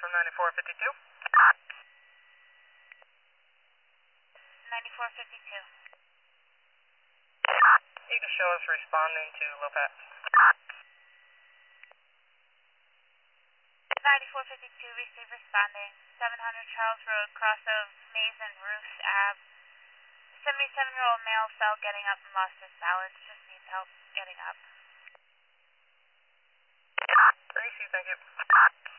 from 9452. 9452. You can show us responding to low pass. 9452, receive responding. 700 Charles Road, cross of Maze and Roos Ave. 77-year-old male fell getting up and lost his balance. Just needs help getting up. Gracie, thank you.